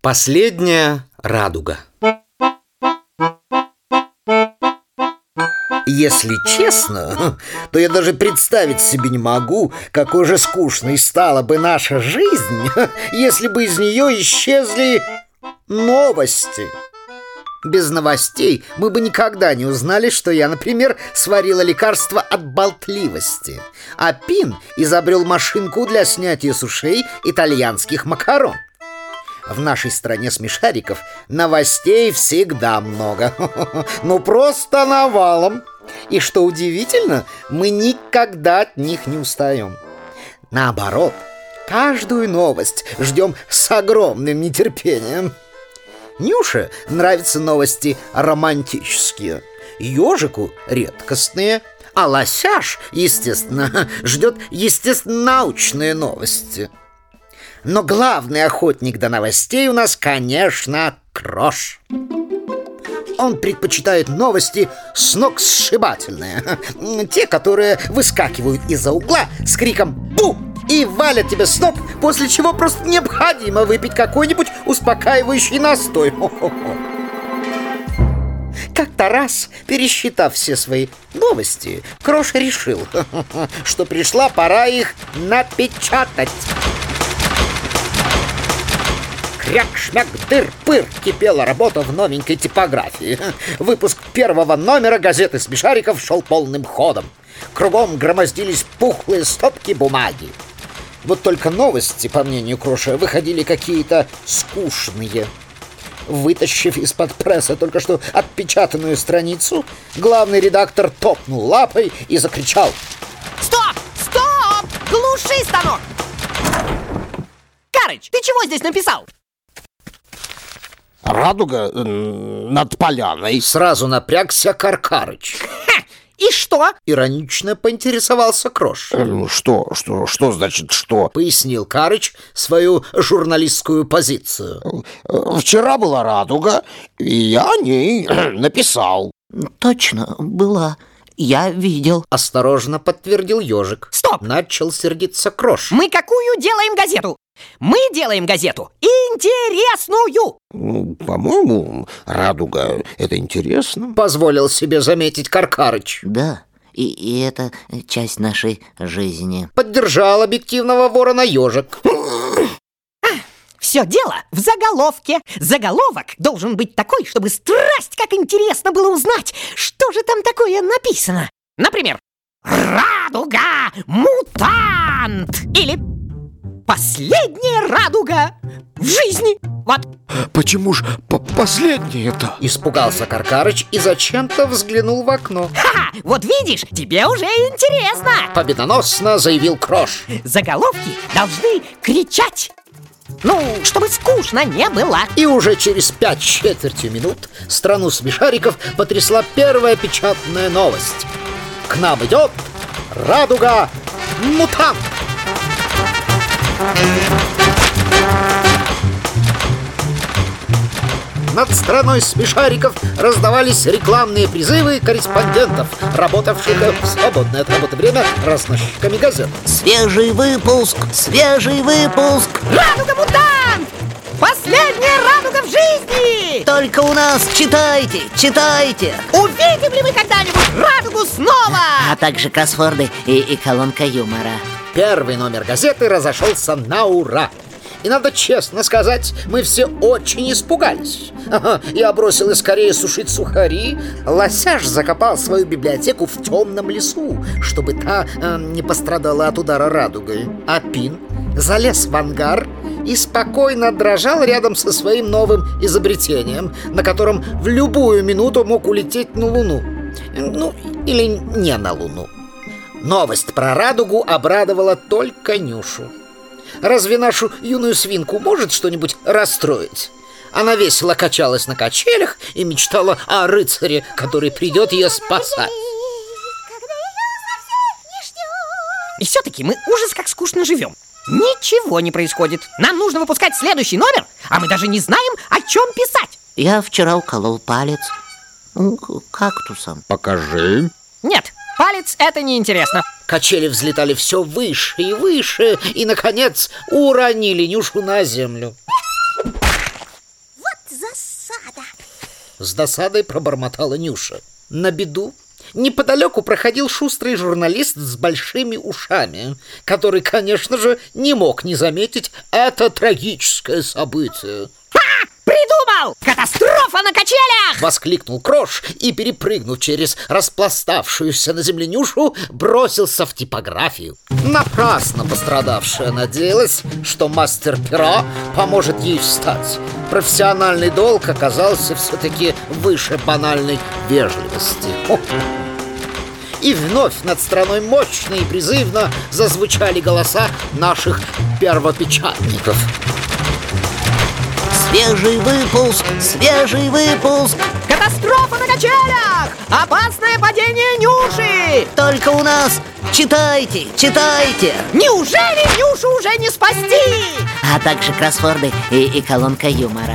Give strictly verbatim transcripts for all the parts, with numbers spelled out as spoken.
Последняя радуга. Если честно, то я даже представить себе не могу, какой же скучной стала бы наша жизнь, если бы из нее исчезли новости. Без новостей мы бы никогда не узнали, что я, например, сварила лекарство от болтливости, а Пин изобрел машинку для снятия с ушей итальянских макарон. В нашей стране смешариков новостей всегда много. Ну просто навалом. И что удивительно, мы никогда от них не устаем. Наоборот, каждую новость ждем с огромным нетерпением. Нюше нравятся новости романтические, ежику редкостные, а лосяш, естественно, ждет естественно-научные новости. Но главный охотник до новостей у нас, конечно, Крош. Он предпочитает новости сногсшибательные, те, которые выскакивают из-за угла с криком «Бу!» и валят тебя с ног, после чего просто необходимо выпить какой-нибудь успокаивающий настой. Как-то раз, пересчитав все свои новости, Крош решил, что пришла пора их напечатать. Кряк-шмяк-дыр-пыр кипела работа в новенькой типографии. Выпуск первого номера газеты «Смешариков» шел полным ходом. Кругом громоздились пухлые стопки бумаги. Вот только новости, по мнению Кроша, выходили какие-то скучные. Вытащив из-под пресса только что отпечатанную страницу, главный редактор топнул лапой и закричал: «Стоп! Стоп! Глуши станок! Карыч, ты чего здесь написал?» «Радуга над поляной». Сразу напрягся Каркарыч. Ха! И что? Иронично поинтересовался Крош. Что? Что? Что значит что? Пояснил Карыч свою журналистскую позицию. Вчера была радуга, и я о ней написал. Точно, была. Я видел. Осторожно подтвердил ежик. Стоп! Начал сердиться Крош. Мы какую делаем газету? Мы делаем газету интересную. Ну, по-моему, радуга — это интересно. Позволил себе заметить Каркарыч. Да, и, и это часть нашей жизни. Поддержал объективного ворона ежик. Все дело в заголовке. Заголовок должен быть такой, чтобы страсть, как интересно было узнать, что же там такое написано. Например, «Радуга! Мутант!» или «Последняя радуга в жизни!» Вот. Почему ж последнее-то? Испугался Каркарыч и зачем-то взглянул в окно. Ха! Вот видишь, тебе уже интересно. Победоносно заявил Крош. Заголовки должны кричать. Ну, чтобы скучно не было. И уже через пять четвертью минут страну смешариков потрясла первая печатная новость. К нам идет радуга мутант. Над страной смешариков раздавались рекламные призывы корреспондентов, работавших в свободное от работы время разносчиками газет. Свежий выпуск! Свежий выпуск! Радуга-мутант! Последняя радуга в жизни! Только у нас читайте, читайте! Увидим ли мы когда-нибудь радугу снова? А также кроссворды и, и колонка юмора. Первый номер газеты разошелся на ура. И надо честно сказать, мы все очень испугались. Ага, я бросил скорее сушить сухари. Лосяш закопал свою библиотеку в темном лесу, чтобы та э, не пострадала от удара радугой. А Пин залез в ангар и спокойно дрожал рядом со своим новым изобретением, на котором в любую минуту мог улететь на Луну. Ну, или не на Луну. Новость про радугу обрадовала только Нюшу. Разве нашу юную свинку может что-нибудь расстроить? Она весело качалась на качелях и мечтала о рыцаре, который придет ее спасать. И все-таки мы ужас как скучно живем. Ничего не происходит. Нам нужно выпускать следующий номер, а мы даже не знаем, о чем писать. Я вчера уколол палец кактусом. Покажи. Нет, палец — это неинтересно. Качели взлетали все выше и выше, и, наконец, уронили Нюшу на землю. С досадой пробормотала Нюша. На беду неподалеку проходил шустрый журналист с большими ушами, который, конечно же, не мог не заметить это трагическое событие. Ха! Придумал! Катастрофа на качелях! Воскликнул Крош и, перепрыгнув через распластавшуюся на земле Нюшу, бросился в типографию. Напрасно пострадавшая надеялась, что мастер пера поможет ей встать. Профессиональный долг оказался все-таки выше банальной вежливости. О! И вновь над страной мощно и призывно зазвучали голоса наших первопечатников. Свежий выпуск, свежий выпуск. Катастрофа на качелях! Опасное падение Нюши! Только у нас. Читайте, читайте. Неужели Нюшу уже не спасти? А также кроссворды и, и колонка юмора.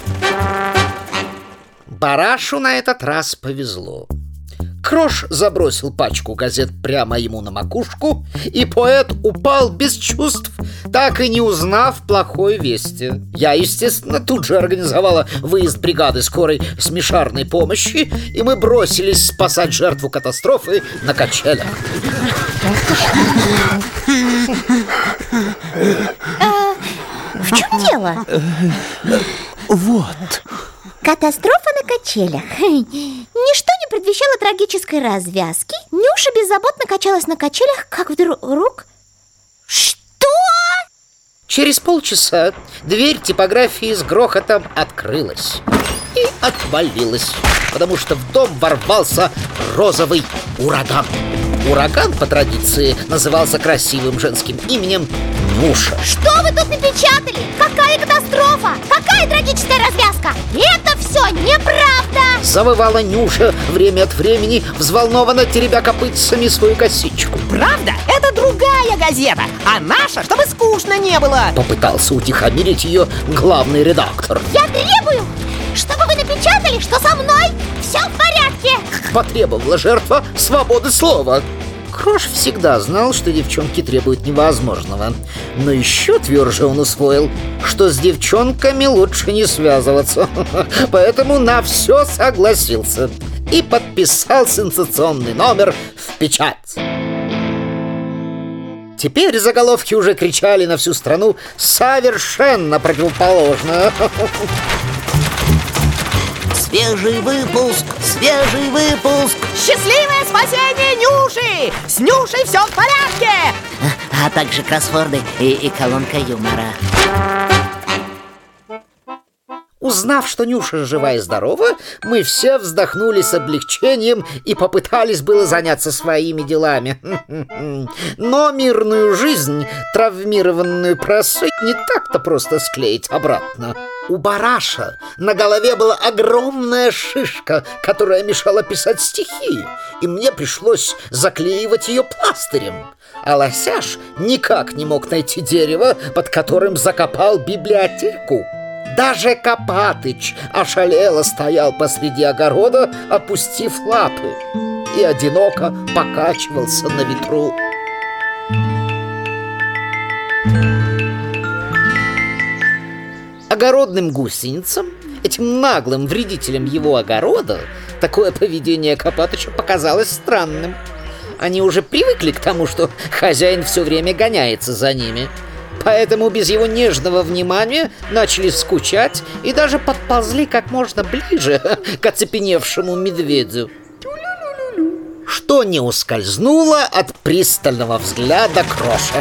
Барашу на этот раз повезло. Крош забросил пачку газет прямо ему на макушку, и поэт упал без чувств, так и не узнав плохой вести. Я, естественно, тут же организовала выезд бригады скорой смешарной помощи, и мы бросились спасать жертву катастрофы на качелях. В чем дело? Вот. Катастрофа на качелях. Ничто не предвещало трагической развязки. Нюша беззаботно качалась на качелях, как вдруг... Что? Через полчаса дверь типографии с грохотом открылась и отвалилась, потому что в дом ворвался розовый ураган. Ураган, по традиции, назывался красивым женским именем Нюша. Что вы тут напечатали? Какая катастрофа? Какая трагическая развязка? Это все неправда! Завывала Нюша время от времени, взволнованно теребя копытцами свою косичку. Правда? Это другая газета, а наша, чтобы скучно не было. Попытался утихомирить ее главный редактор. Я требую, чтобы вы напечатали, что со мной все в порядке. Потребовала жертва свободы слова. Крош всегда знал, что девчонки требуют невозможного. Но еще тверже он усвоил, что с девчонками лучше не связываться. Поэтому на все согласился и подписал сенсационный номер в печать. Теперь заголовки уже кричали на всю страну совершенно противоположно. Свежий выпуск, свежий выпуск. Счастливое спасение Нюши! С Нюшей все в порядке! А, а также кроссворды и, и колонка юмора. Узнав, что Нюша жива и здорова, мы все вздохнули с облегчением и попытались было заняться своими делами. Но мирную жизнь, травмированную просой, не так-то просто склеить обратно. У Бараша на голове была огромная шишка, которая мешала писать стихи, и мне пришлось заклеивать ее пластырем. А Лосяш никак не мог найти дерево, под которым закопал библиотеку. Даже Копатыч ошалело стоял посреди огорода, опустив лапы, и одиноко покачивался на ветру. Огородным гусеницам, этим наглым вредителям его огорода, такое поведение Копатыча показалось странным. Они уже привыкли к тому, что хозяин все время гоняется за ними. Поэтому без его нежного внимания начали скучать и даже подползли как можно ближе к оцепеневшему медведю, что не ускользнуло от пристального взгляда Кроша.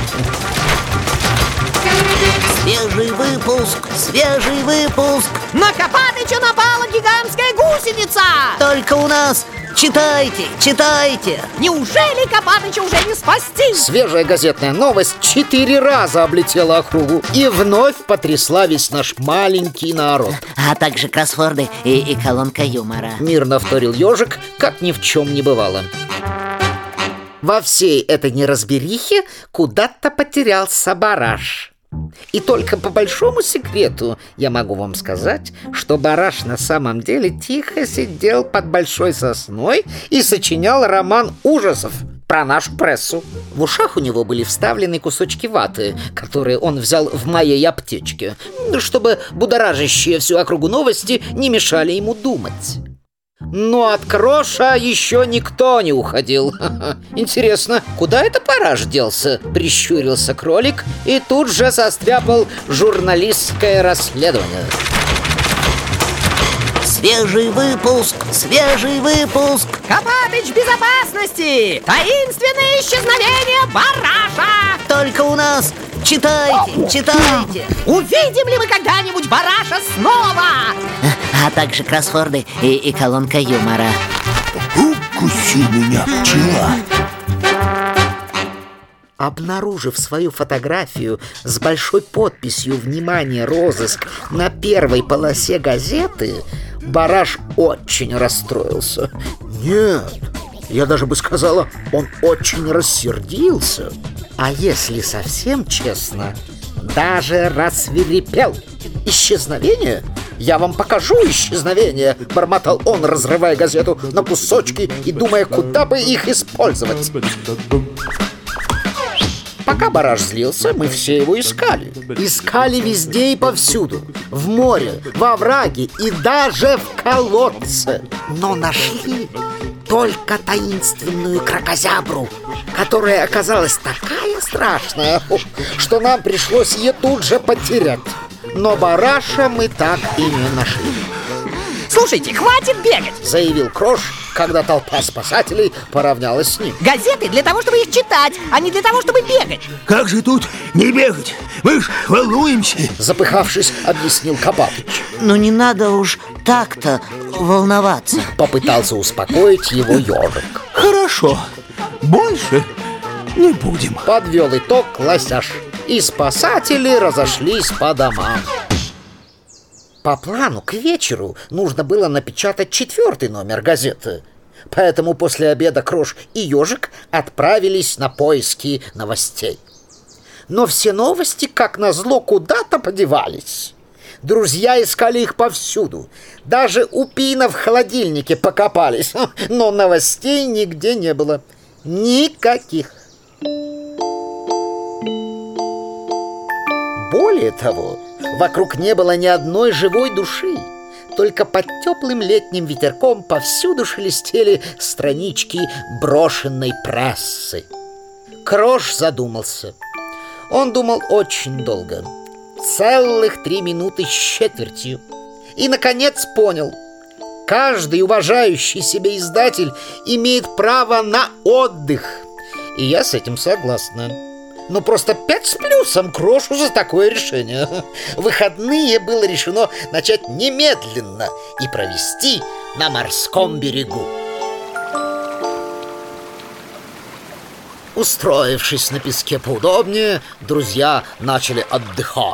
Свежий выпуск, свежий выпуск. На Копатыча напала гигантская гусеница! Только у нас. Читайте, читайте. Неужели Копатыча уже не спасти? Свежая газетная новость четыре раза облетела округу и вновь потрясла весь наш маленький народ. А также кроссворды и, и колонка юмора. Мирно вторил ежик, как ни в чем не бывало. Во всей этой неразберихе куда-то потерялся Бараш. И только по большому секрету я могу вам сказать, что Бараш на самом деле тихо сидел под большой сосной и сочинял роман ужасов про нашу прессу. В ушах у него были вставлены кусочки ваты, которые он взял в моей аптечке, чтобы будоражащие всю округу новости не мешали ему думать. Но от Кроша еще никто не уходил. Интересно, куда это Бараш делся? Прищурился кролик и тут же состряпал журналистское расследование. Свежий выпуск, свежий выпуск. Копатыч безопасности! Таинственное исчезновение Бараша! Только у нас. Читайте, читайте. Увидим ли мы когда-нибудь Бараша снова? А также кроссворды и, и колонка юмора. Укуси меня, пчела. Обнаружив свою фотографию с большой подписью «Внимание, розыск» на первой полосе газеты, Бараш очень расстроился. Нет, я даже бы сказала, он очень рассердился. А если совсем честно, даже рассвирепел. Исчезновение? Я вам покажу исчезновение, бормотал он, разрывая газету на кусочки и думая, куда бы их использовать. Пока Бараш злился, мы все его искали. Искали везде и повсюду. В море, во овраге и даже в колодце. Но нашли только таинственную кракозябру, которая оказалась такая страшная, что нам пришлось ее тут же потерять. Но Бараша мы так и не нашли. Слушайте, хватит бегать! Заявил Крош, когда толпа спасателей поравнялась с ним. Газеты для того, чтобы их читать, а не для того, чтобы бегать. Как же тут не бегать? Мы ж волнуемся. Запыхавшись, объяснил Копатыч. Ну не надо уж так-то волноваться. Попытался успокоить его ежик. Хорошо, больше не будем. Подвел итог Лосяш. И спасатели разошлись по домам. По плану к вечеру нужно было напечатать четвертый номер газеты. Поэтому после обеда Крош и ежик отправились на поиски новостей. Но все новости, как назло, куда-то подевались. Друзья искали их повсюду. Даже у Пина в холодильнике покопались. Но новостей нигде не было. Никаких. Более того, вокруг не было ни одной живой души. Только под теплым летним ветерком повсюду шелестели странички брошенной прессы. Крош задумался. Он думал очень долго. Целых три минуты с четвертью. И, наконец, понял. Каждый уважающий себя издатель имеет право на отдых. И я с этим согласна. Но просто пять с плюсом Крошу за такое решение. Выходные было решено начать немедленно и провести на морском берегу. Устроившись на песке поудобнее, друзья начали отдыхать.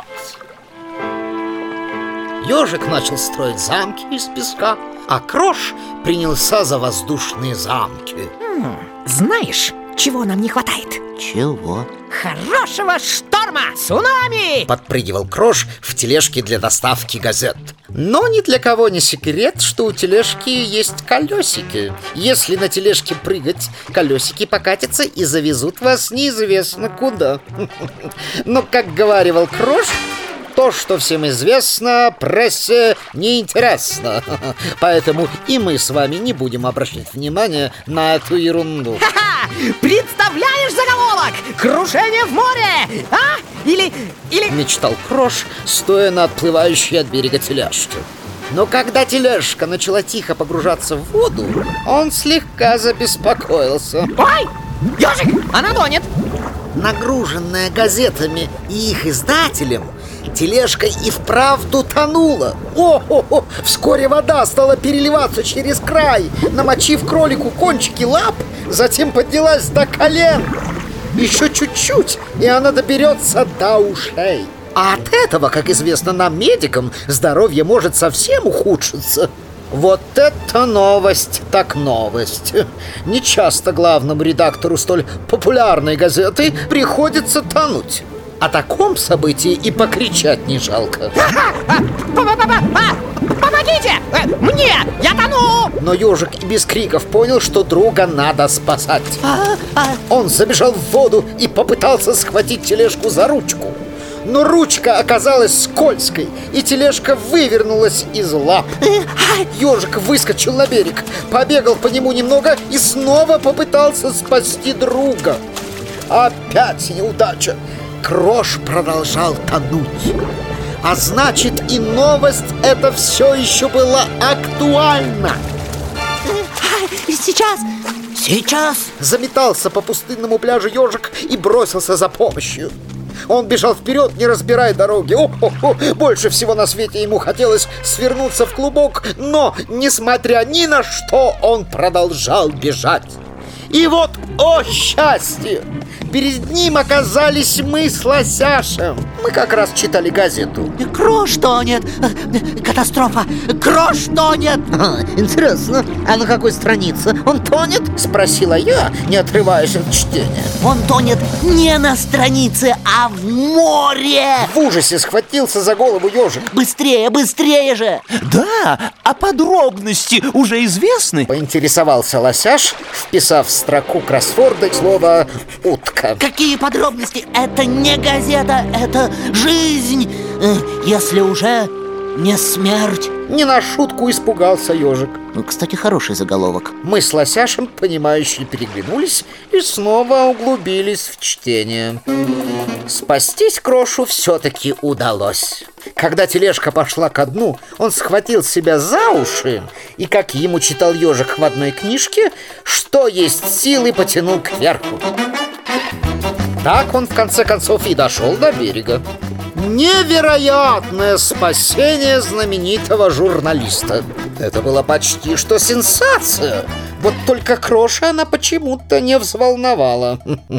Ежик начал строить замки из песка, а Крош принялся за воздушные замки. М-м, знаешь, чего нам не хватает? Чего? Хорошего шторма! Цунами! Подпрыгивал Крош в тележке для доставки газет. Но ни для кого не секрет, что у тележки есть колесики. Если на тележке прыгать, колесики покатятся и завезут вас неизвестно куда. Но, как говаривал Крош, то, что всем известно, прессе неинтересно. Поэтому и мы с вами не будем обращать внимания на эту ерунду. Ха-ха! Представляешь заголовок? Крушение в море! А? Или... или... Мечтал Крош, стоя на отплывающей от берега тележке. Но когда тележка начала тихо погружаться в воду, он слегка забеспокоился. Ой! Ежик! Она тонет! Нагруженная газетами и их издателем, тележка и вправду тонула. О-хо-хо! Вскоре вода стала переливаться через край, намочив кролику кончики лап, затем поднялась до колен. Еще чуть-чуть, и она доберется до ушей. А от этого, как известно нам, медикам, здоровье может совсем ухудшиться. Вот это новость, так новость. Нечасто главному редактору столь популярной газеты приходится тонуть. О таком событии и покричать не жалко. Помогите! Э, мне! Я тону! Но ежик и без криков понял, что друга надо спасать. А, а, Он забежал в воду и попытался схватить тележку за ручку. Но ручка оказалась скользкой, и тележка вывернулась из лап. Ежик выскочил на берег, побегал по нему немного и снова попытался спасти друга. Опять неудача. Крош продолжал тонуть. А значит, и новость эта все еще была актуальна. сейчас! Сейчас! Заметался по пустынному пляжу ежик и бросился за помощью. Он бежал вперед, не разбирая дороги. О-хо-хо! Больше всего на свете ему хотелось свернуться в клубок, но, несмотря ни на что, он продолжал бежать. И вот, о счастье! Перед ним оказались мы с Лосяшем. Мы как раз читали газету. Крош тонет! Катастрофа! Крош тонет! А, интересно, а на какой странице он тонет? Спросила я, не отрываясь от чтения. Он тонет не на странице, а в море! В ужасе схватился за голову ежик. Быстрее, быстрее же! Да, а подробности уже известны? Поинтересовался Лосяш, вписав в строку кроссворда слово «утка». Какие подробности? Это не газета, это жизнь! Э, Если уже не смерть. Не на шутку испугался ежик. Кстати, хороший заголовок. Мы с Лосяшем, понимающе переглянулись и снова углубились в чтение. Спастись Крошу все-таки удалось. Когда тележка пошла ко дну, он схватил себя за уши и, как ему читал ежик в одной книжке, что есть силы, потянул кверху. Так он в конце концов и дошел до берега. Невероятное спасение знаменитого журналиста. Это была почти что сенсация. Вот только Кроша она почему-то не взволновала.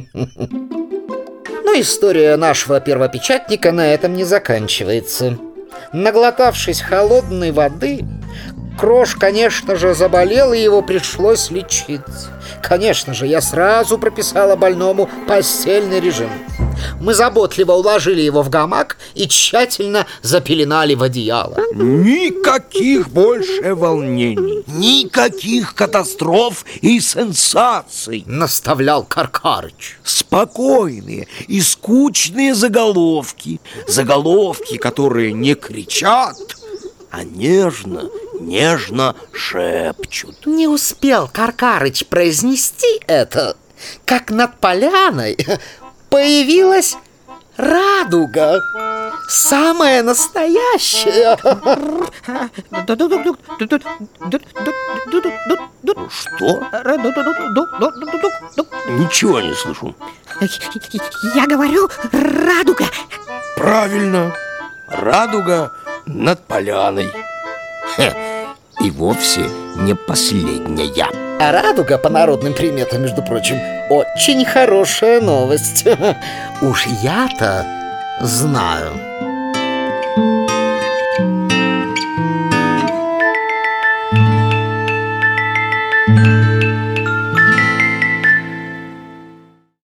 Но история нашего первопечатника на этом не заканчивается. Наглотавшись холодной воды, Крош, конечно же, заболел, и его пришлось лечить. Конечно же, я сразу прописала больному постельный режим. Мы заботливо уложили его в гамак и тщательно запеленали в одеяло. Никаких больше волнений, никаких катастроф и сенсаций. Наставлял Каркарыч. Спокойные и скучные заголовки. Заголовки, которые не кричат, а нежно, нежно шепчут. Не успел Каркарыч произнести это, как над поляной появилась радуга. Самая настоящая. Что? Ничего не слышу. Я говорю, радуга. Правильно, радуга над поляной. Хе, и вовсе не последняя. А радуга, по народным приметам, между прочим, очень хорошая новость. Уж я-то знаю.